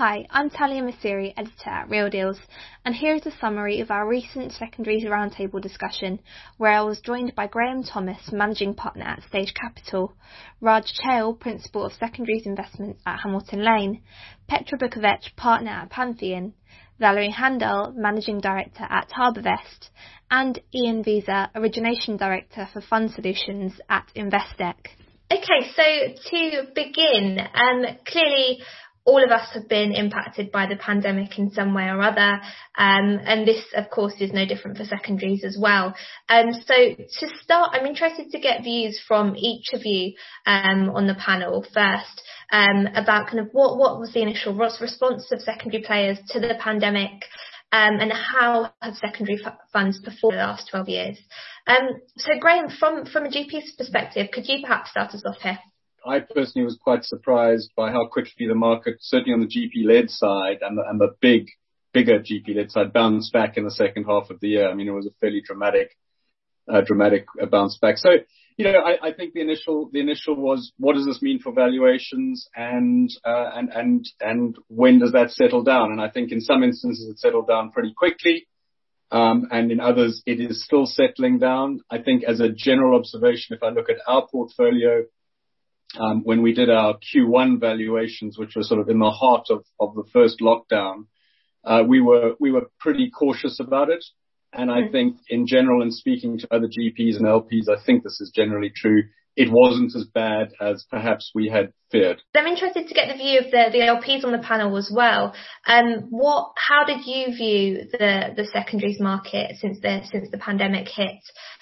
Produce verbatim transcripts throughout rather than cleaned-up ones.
Hi, I'm Talia Masiri, editor at Real Deals, and here is a summary of our recent Secondaries Roundtable discussion, where I was joined by Graham Thomas, Managing Partner at Stage Capital, Raj Chale, Principal of Secondaries Investments at Hamilton Lane, Petra Bukovic, Partner at Pantheon, Valerie Handel, Managing Director at Harbourvest, and Ian Visa, Origination Director for Fund Solutions at Investec. Okay, so to begin, um, clearly all of us have been impacted by the pandemic in some way or other, um, and this, of course, is no different for secondaries as well. Um, so to start, I'm interested to get views from each of you um, on the panel first um, about kind of what, what was the initial response of secondary players to the pandemic, um, and how have secondary f- funds performed the last twelve years. Um, so Graham, from, from a G P's perspective, could you perhaps start us off here? I personally was quite surprised by how quickly the market, certainly on the G P-led side and the, and the big, bigger G P-led side, bounced back in the second half of the year. I mean, it was a fairly dramatic, uh, dramatic uh, bounce back. So, you know, I, I think the initial, the initial was, what does this mean for valuations, and, uh, and, and, and when does that settle down? And I think in some instances it settled down pretty quickly. Um, and in others it is still settling down. I think as a general observation, if I look at our portfolio, Um, when we did our Q one valuations, which were sort of in the heart of, of the first lockdown, uh, we were we were pretty cautious about it. And I think in general, in speaking to other G Ps and L Ps, I think this is generally true. It wasn't as bad as perhaps we had feared. I'm interested to get the view of the, the L Ps on the panel as well. Um, what, how did you view the, the secondaries market since the since the pandemic hit?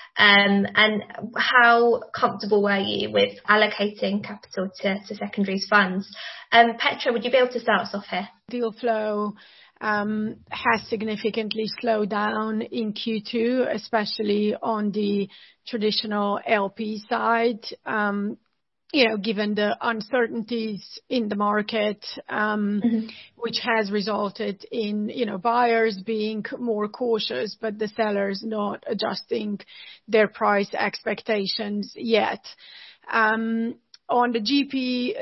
Um, and how comfortable were you with allocating capital to, to secondaries funds? Um, Petra, would you be able to start us off here? Deal flow um, has significantly slowed down in Q two, especially on the traditional L P side. Um, you know, given the uncertainties in the market, um, mm-hmm. which has resulted in, you know, buyers being more cautious, but the sellers not adjusting their price expectations yet. Um, on the G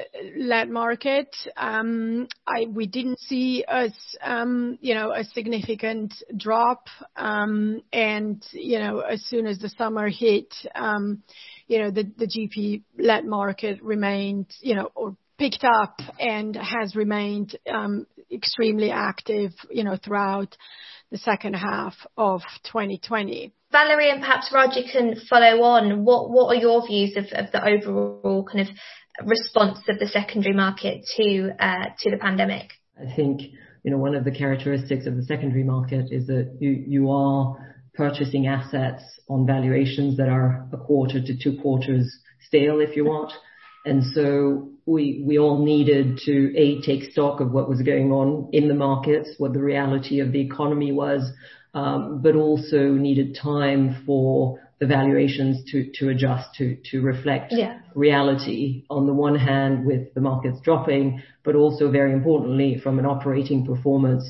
P-led market, um, I, we didn't see a, um, you know, a significant drop. Um, and, you know, as soon as the summer hit, um, you know, the, the G P-led market remained, you know, or picked up and has remained um, extremely active, you know, throughout the second half of twenty twenty. Valerie and perhaps Raj, you can follow on. What what are your views of, of the overall kind of response of the secondary market to uh, to the pandemic? I think, you know, one of the characteristics of the secondary market is that you, you are purchasing assets on valuations that are a quarter to two quarters stale, if you want. And so we we all needed to, A, take stock of what was going on in the markets, what the reality of the economy was, um, but also needed time for the valuations to, to adjust, to, to reflect yeah. reality on the one hand with the markets dropping, but also very importantly from an operating performance,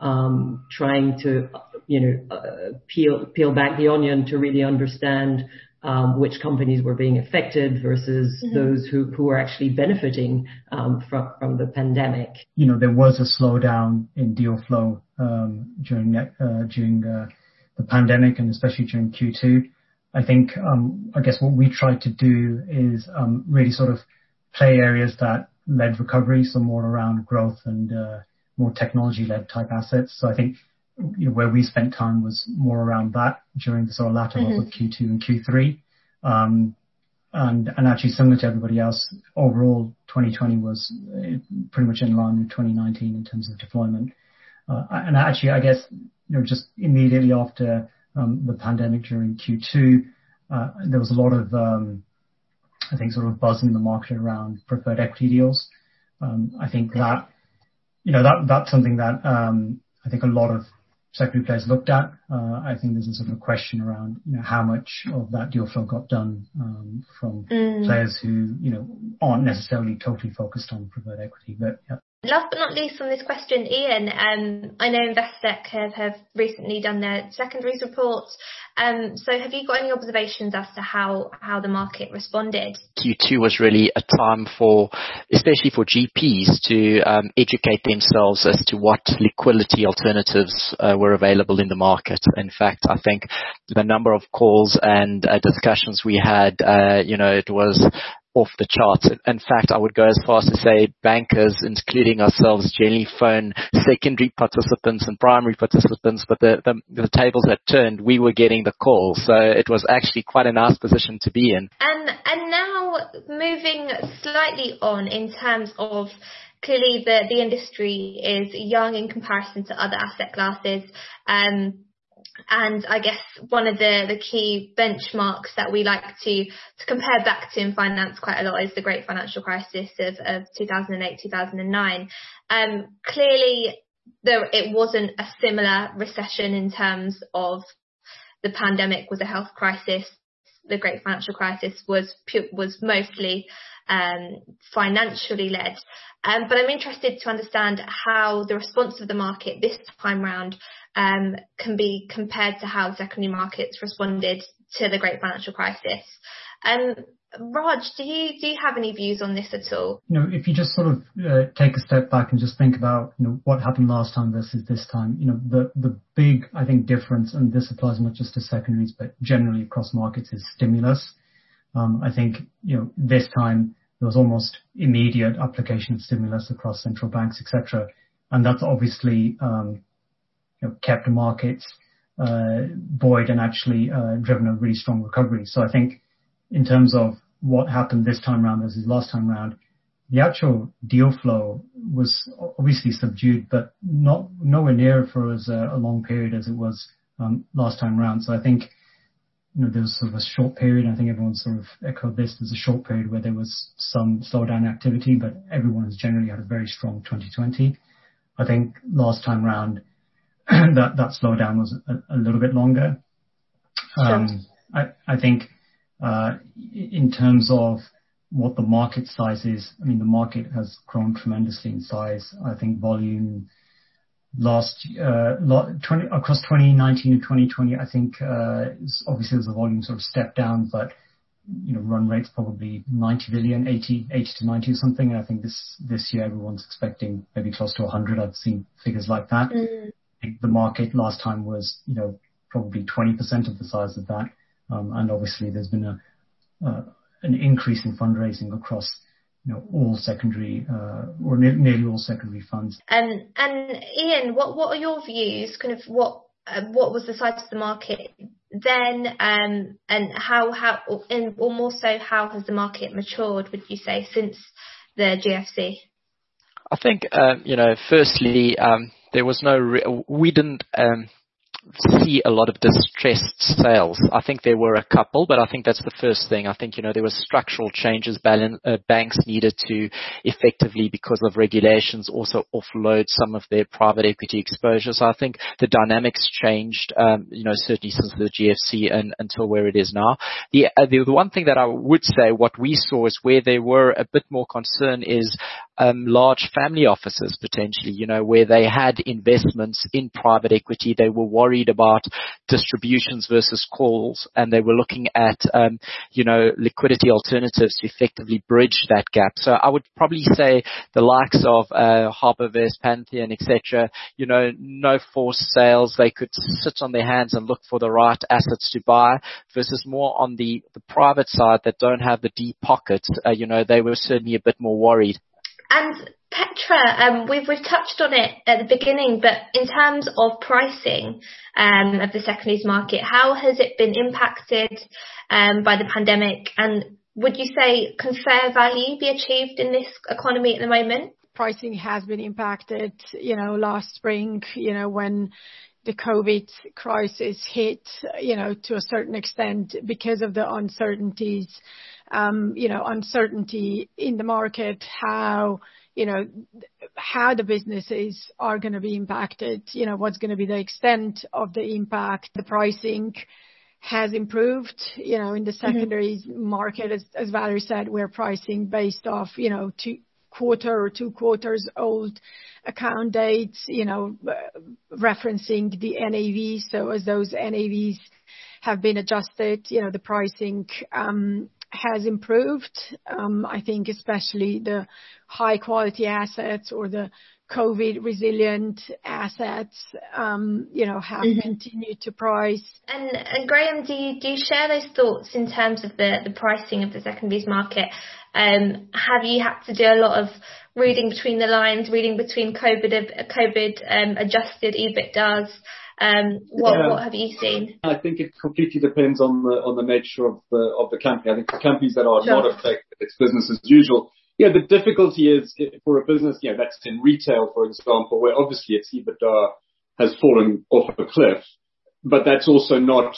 um, trying to, you know, uh, peel, peel back the onion to really understand Um, which companies were being affected versus mm-hmm. those who, who were actually benefiting um, from, from the pandemic. You know, there was a slowdown in deal flow um, during uh, during uh, the pandemic, and especially during Q two. I think, um, I guess what we tried to do is um, really sort of play areas that led recovery, so more around growth and uh, more technology-led type assets. So I think, you know, where we spent time was more around that during the sort of latter half mm-hmm. of Q two and Q three. Um, and, and actually similar to everybody else, overall twenty twenty was pretty much in line with twenty nineteen in terms of deployment. Uh, and actually, I guess, you know, just immediately after um, the pandemic during Q two, uh, there was a lot of, um, I think, sort of buzz in the market around preferred equity deals. Um, I think that, you know, that that's something that um, I think a lot of secondary players looked at. Uh, I think there's a sort of question around, you know, how much of that deal flow got done um, from mm. players who, you know, aren't necessarily totally focused on preferred equity. But yeah. Last but not least on this question, Ian, um, I know Investec have, have recently done their secondaries reports. Um, so have you got any observations as to how, how the market responded? Q two was really a time for, especially for G Ps, to um, educate themselves as to what liquidity alternatives uh, were available in the market. In fact, I think the number of calls and uh, discussions we had, uh, you know, it was off the charts. In fact, I would go as far as to say bankers, including ourselves, generally phone secondary participants and primary participants, but the, the, the tables had turned. We were getting the call. So it was actually quite a nice position to be in. Um, and now moving slightly on in terms of clearly the, the industry is young in comparison to other asset classes. Um, And I guess one of the, the key benchmarks that we like to, to compare back to in finance quite a lot is the great financial crisis of, of two thousand eight, two thousand nine. Um, clearly, there, it wasn't a similar recession in terms of the pandemic was a health crisis. The great financial crisis was pu- was mostly um, financially led. Um, but I'm interested to understand how the response of the market this time round um, can be compared to how secondary markets responded to the great financial crisis. Um, Raj, do you do you have any views on this at all? You know, if you just sort of uh, take a step back and just think about, you know, what happened last time versus this time, you know, the the big, I think, difference, and this applies not just to secondaries but generally across markets, is stimulus. Um, I think, you know, this time there was almost immediate application of stimulus across central banks, et cetera, and that's obviously um, you know, kept the markets uh, buoyed and actually uh, driven a really strong recovery. So I think, in terms of what happened this time round versus last time round, the actual deal flow was obviously subdued, but not nowhere near for as a, a long period as it was um, last time round. So I think, you know, there was sort of a short period. I think everyone sort of echoed this. There's a short period where there was some slowdown in activity, but everyone has generally had a very strong twenty twenty. I think last time round that that slowdown was a, a little bit longer. Um, I, I think. Uh, in terms of what the market size is, I mean, the market has grown tremendously in size. I think volume last, uh, twenty, across twenty nineteen and twenty twenty, I think, uh, obviously as the volume sort of stepped down, but, you know, run rate's probably ninety billion, eighty, eighty to ninety or something. And I think this, this year everyone's expecting maybe close to one hundred. I've seen figures like that. Mm. I think the market last time was, you know, probably twenty percent of the size of that. Um, and obviously there's been a, uh, an increase in fundraising across, you know, all secondary, uh, or ne- nearly all secondary funds. Um, and Ian, what, what are your views? Kind of what, uh, what was the size of the market then, um, and how, how, and, or more so, how has the market matured, would you say, since the G F C? I think, um, you know, firstly, um, there was no, re- we didn't, um, see a lot of distressed sales. I think there were a couple, but I think that's the first thing. I think, you know, there were structural changes balance, uh, banks needed to effectively, because of regulations, also offload some of their private equity exposure. So I think the dynamics changed, um, you know, certainly since the G F C and until where it is now. The, uh, the, the one thing that I would say, what we saw is where there were a bit more concern is Um, large family offices potentially, you know, where they had investments in private equity. They were worried about distributions versus calls, and they were looking at, um, you know, liquidity alternatives to effectively bridge that gap. So I would probably say the likes of uh, Harbourvest, Pantheon, et cetera, you know, no forced sales. They could sit on their hands and look for the right assets to buy, versus more on the, the private side that don't have the deep pockets. Uh, you know, they were certainly a bit more worried. And Petra, um, we've, we've touched on it at the beginning, but in terms of pricing um, of the secondaries market, how has it been impacted um, by the pandemic? And would you say, can fair value be achieved in this economy at the moment? Pricing has been impacted, you know, last spring, you know, when the COVID crisis hit, you know, to a certain extent because of the uncertainties. Um, you know, uncertainty in the market, how, you know, how the businesses are going to be impacted, you know, what's going to be the extent of the impact. The pricing has improved. You know, in the secondaries mm-hmm. market, as, as Valerie said, we're pricing based off, you know, two quarter or two quarters old account dates, you know, referencing the N A V. So as those N A Vs have been adjusted, you know, the pricing um, has improved. Um, I think especially the high quality assets or the COVID resilient assets, um, you know, have mm-hmm. continued to price. And, and Graham, do you, do you share those thoughts in terms of the, the pricing of the secondaries market? Um, have you had to do a lot of reading between the lines, reading between COVID, COVID um, adjusted EBITDAs? Um, what, yeah. what have you seen? I think it completely depends on the on the nature of the of the company. I think for companies that are sure. not affected, it's business as usual. Yeah, the difficulty is for a business, you know, that's in retail, for example, where obviously its EBITDA has fallen off a cliff, but that's also not,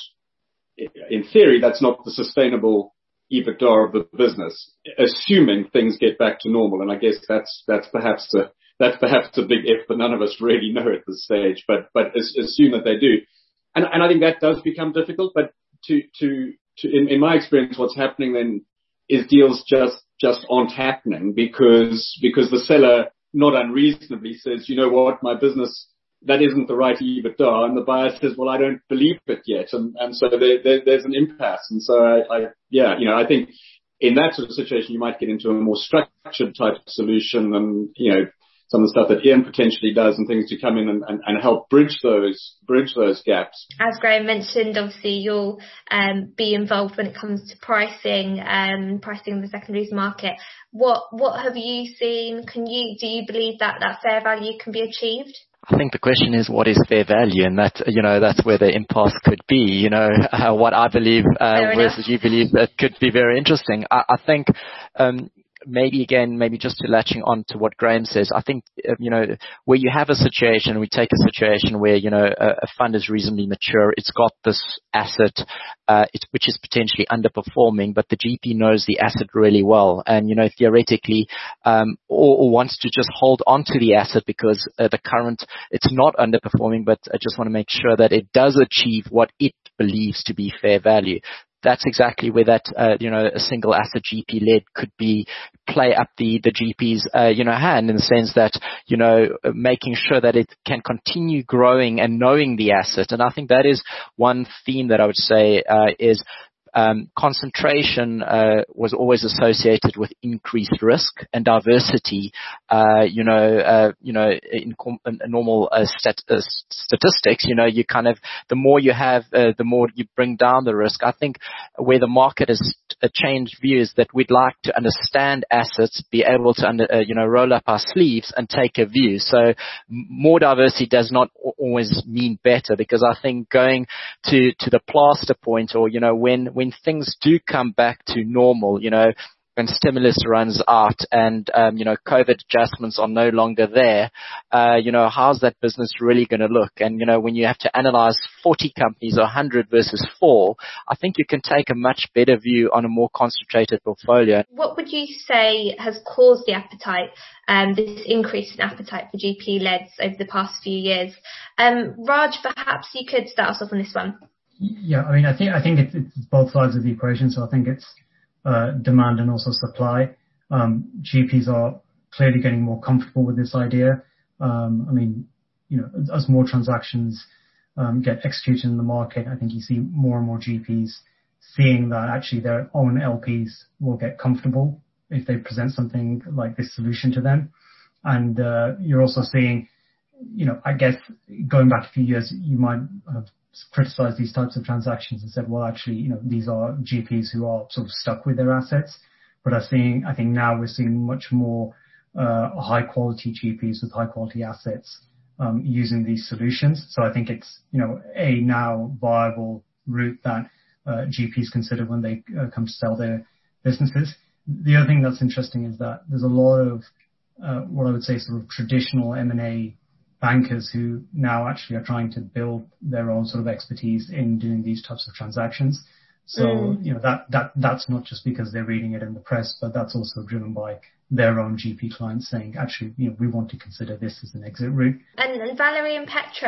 in theory, that's not the sustainable EBITDA of the business, assuming things get back to normal. And I guess that's that's perhaps a that's perhaps a big if, but none of us really know at this stage. But but assume that they do, and and I think that does become difficult. But to to to in, in my experience, what's happening then is deals just just aren't happening because because the seller not unreasonably says, you know what, my business, that isn't the right EBITDA, and the buyer says, well, I don't believe it yet, and and so there, there, there's an impasse. And so I, I yeah, you know, I think in that sort of situation you might get into a more structured type of solution, and you know, some of the stuff that Ian potentially does and things to come in and, and, and help bridge those bridge those gaps. As Graham mentioned, obviously you'll um, be involved when it comes to pricing, um, pricing the secondaries market. What what have you seen? Can you do you believe that that fair value can be achieved? I think the question is, what is fair value? And that, you know, that's where the impasse could be, you know, uh, what I believe uh, versus you believe, that could be very interesting. I, I think, um, maybe again, maybe just to latching on to what Graham says, I think, uh, you know, where you have a situation, we take a situation where, you know, a, a fund is reasonably mature, it's got this asset, uh, it, which is potentially underperforming, but the G P knows the asset really well. And, you know, theoretically, um, or, or wants to just hold on to the asset because uh, the current, it's not underperforming, but I just want to make sure that it does achieve what it believes to be fair value. That's exactly where that, uh, you know, a single asset G P led could be, play up the, the G P's, uh, you know, hand in the sense that, you know, making sure that it can continue growing and knowing the asset. And I think that is one theme that I would say, uh, is, Um, concentration uh, was always associated with increased risk and diversity. Uh, you know, uh, you know, in, com- in normal uh, stat- uh, statistics, you know, you kind of the more you have, uh, the more you bring down the risk. I think where the market has uh, changed views that we'd like to understand assets, be able to, under, uh, you know, roll up our sleeves and take a view. So more diversity does not always mean better, because I think going to to the plaster point, or you know, when when things do come back to normal, you know, when stimulus runs out and, um, you know, COVID adjustments are no longer there, uh, you know, how's that business really going to look? And, you know, when you have to analyze forty companies or one hundred versus four, I think you can take a much better view on a more concentrated portfolio. What would you say has caused the appetite, um, this increase in appetite for G P-leds over the past few years? Um, Raj, perhaps you could start us off on this one. Yeah, I mean, I think I think it's, it's both sides of the equation. So I think it's uh, demand and also supply. Um, G Ps are clearly getting more comfortable with this idea. Um, I mean, you know, as more transactions um, get executed in the market, I think you see more and more G Ps seeing that actually their own L Ps will get comfortable if they present something like this solution to them. And uh, you're also seeing, you know, I guess going back a few years, you might have criticized these types of transactions and said, well, actually, you know, these are G Ps who are sort of stuck with their assets. But I think, I think now we're seeing much more uh, high quality G Ps with high quality assets um, using these solutions. So I think it's, you know, a now viable route that uh, G Ps consider when they uh, come to sell their businesses. The other thing that's interesting is that there's a lot of uh, what I would say sort of traditional M and A bankers who now actually are trying to build their own sort of expertise in doing these types of transactions. So, mm. you know, that, that, that's not just because they're reading it in the press, but that's also driven by their own G P clients saying, actually, you know, we want to consider this as an exit route. And, and Valerie and Petra,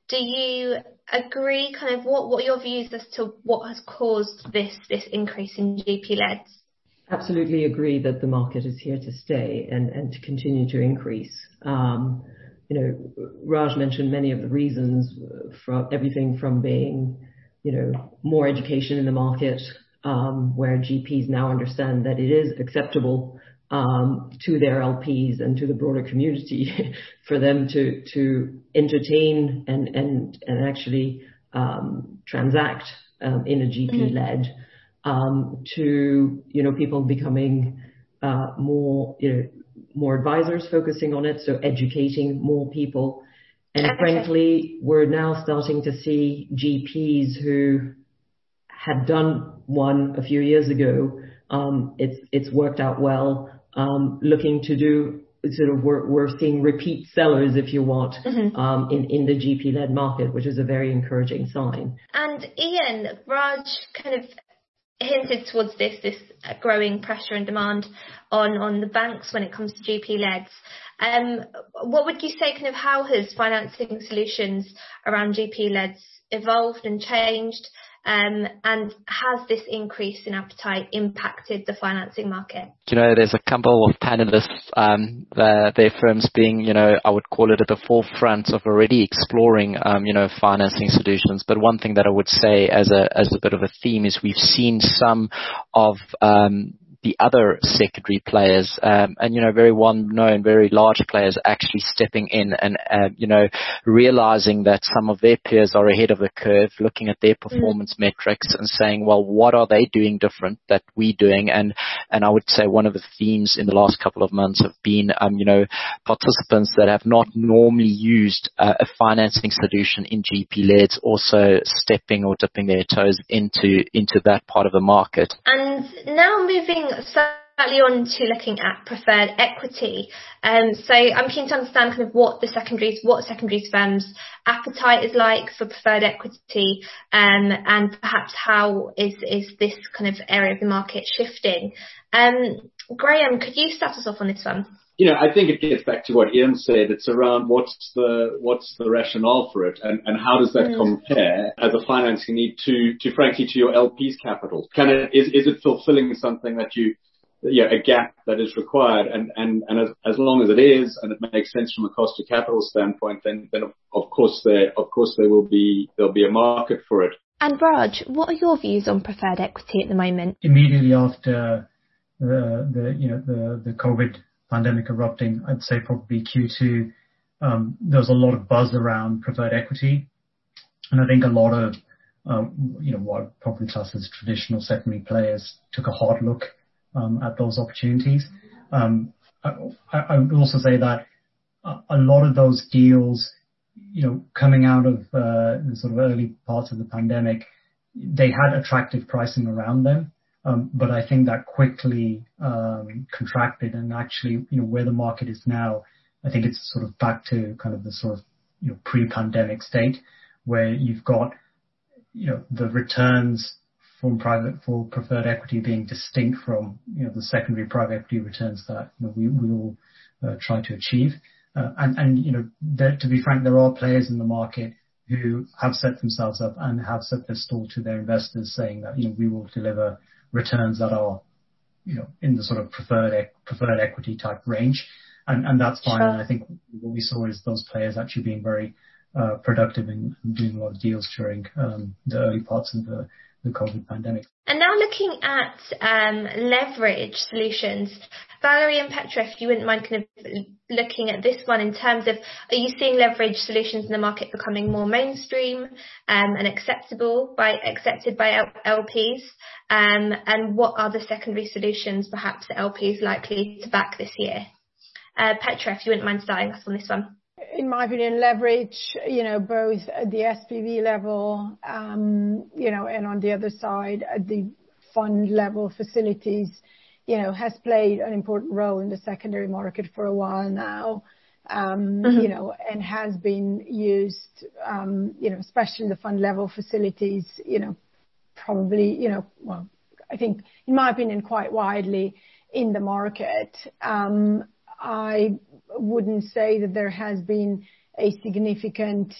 Do you agree? Kind of what, what are your views as to what has caused this, this increase in G P-leds? Absolutely agree that the market is here to stay and, and to continue to increase. Um, you know, Raj mentioned many of the reasons, from everything from being, you know, more education in the market, um, where G Ps now understand that it is acceptable um, to their L Ps and to the broader community for them to to entertain and and and actually um, transact um, in a G P-led. Mm-hmm. Um, to, you know, people becoming uh, more, you know, more advisors focusing on it, so educating more people. And okay. Frankly, we're now starting to see G Ps who had done one a few years ago. Um, it's it's worked out well. Um, looking to do sort of we're we're seeing repeat sellers, if you want, mm-hmm. um, in in the G P-led market, which is a very encouraging sign. And Ian, Raj kind of hinted towards this, this growing pressure and demand on, on the banks when it comes to G P-leds. Um, what would you say, kind of how has financing solutions around G P-leds evolved and changed? Um, and has this increase in appetite impacted the financing market? You know, there's a couple of panelists, um, their, their firms being, you know, I would call it at the forefront of already exploring, um, you know, financing solutions. But one thing that I would say as a, as a bit of a theme is we've seen some of, um, the other secondary players, um, and, you know, very well-known, very large players actually stepping in and, uh, you know, realizing that some of their peers are ahead of the curve, looking at their performance mm. metrics and saying, well, what are they doing different that we're doing? And, and I would say one of the themes in the last couple of months have been, um, you know, participants that have not normally used uh, a financing solution in G P-leds also stepping or dipping their toes into, into that part of the market. And now moving slightly on to looking at preferred equity. Um, so I'm keen to understand kind of what the secondaries, what secondaries firms' appetite is like for preferred equity, um, and perhaps how is, is this kind of area of the market shifting. Um, Graham, could you start us off on this one? You know, I think it gets back to what Ian said. It's around what's the what's the rationale for it, and, and how does that mm. compare as a financing need to, to frankly to your L P's capital? Can it is is it fulfilling something that you, you know, a gap that is required? And and and as as long as it is, and it makes sense from a cost to capital standpoint, then then of, of course there of course there will be there'll be a market for it. And Raj, what are your views on preferred equity at the moment? Immediately after the the you know the the COVID pandemic erupting, I'd say probably Q two, um, there was a lot of buzz around preferred equity. And I think a lot of, um, you know, what probably classed as traditional secondary players took a hard look um, at those opportunities. Um, I, I would also say that a lot of those deals, you know, coming out of uh, the sort of early parts of the pandemic, they had attractive pricing around them. Um, but I think that quickly um, contracted, and actually, you know, where the market is now, I think it's sort of back to kind of the sort of, you know, pre-pandemic state where you've got, you know, the returns from private for preferred equity being distinct from, you know, the secondary private equity returns that, you know, we, we all uh, try to achieve. Uh, and, and, you know, there, to be frank, there are players in the market who have set themselves up and have set their stall to their investors saying that, you know, we will deliver returns that are, you know, in the sort of preferred preferred equity type range, and and that's fine. Sure. And I think what we saw is those players actually being very uh, productive in doing a lot of deals during um, the early parts of the, the COVID pandemic. And now looking at um, leverage solutions, Valerie and Petra, if you wouldn't mind kind of looking at this one in terms of, are you seeing leverage solutions in the market becoming more mainstream um, and acceptable by accepted by L Ps? Um, and what are the secondary solutions perhaps that L Ps likely to back this year? Uh, Petra, if you wouldn't mind starting us on this one. In my opinion, leverage, you know, both at the S P V level, um, you know, and on the other side, at the fund level facilities, you know, has played an important role in the secondary market for a while now, um, mm-hmm. you know, and has been used, um, you know, especially the fund level facilities, you know, probably, you know, well, I think, in my opinion, quite widely in the market. Um, I wouldn't say that there has been a significant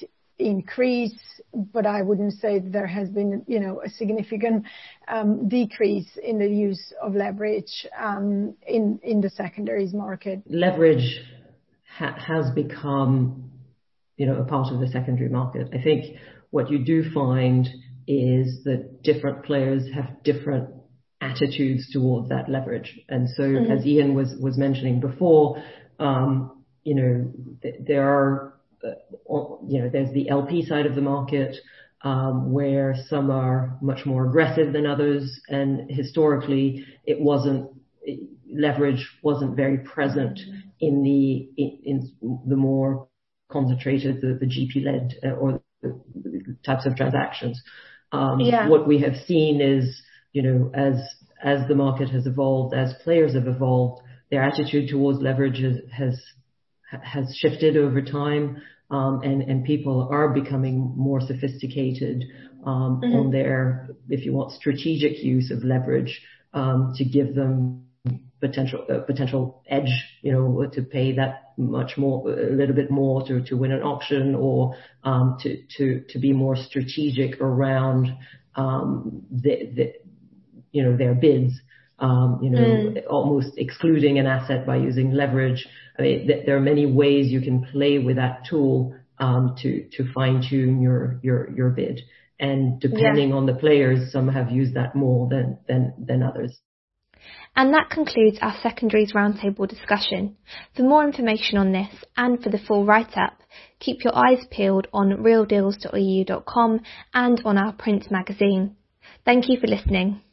increase, but I wouldn't say that there has been, you know, a significant um, decrease in the use of leverage um, in in the secondaries market. Leverage ha- has become, you know, a part of the secondary market. I think what you do find is that different players have different attitudes towards that leverage, and so mm-hmm. as Ian was was mentioning before, um, you know, th- there are. Uh, you know, there's the L P side of the market, um, where some are much more aggressive than others, and historically it wasn't, it, leverage wasn't very present in the, in, in the more concentrated, the, the G P-led uh, or the types of transactions. Um, yeah. What we have seen is, you know, as, as the market has evolved, as players have evolved, their attitude towards leverage has, has has shifted over time, um, and, and people are becoming more sophisticated um, mm-hmm. on their, if you want, strategic use of leverage um, to give them potential uh, potential edge, you know, to pay that much more, a little bit more to, to win an auction, or um, to, to, to be more strategic around um, the, the, you know, their bids. Um, you know, mm. almost excluding an asset by using leverage. I mean, th- there are many ways you can play with that tool um, to to fine tune your your your bid. And depending yeah. on the players, some have used that more than than than others. And that concludes our secondaries roundtable discussion. For more information on this and for the full write-up, keep your eyes peeled on real deals dot e u dot com and on our print magazine. Thank you for listening.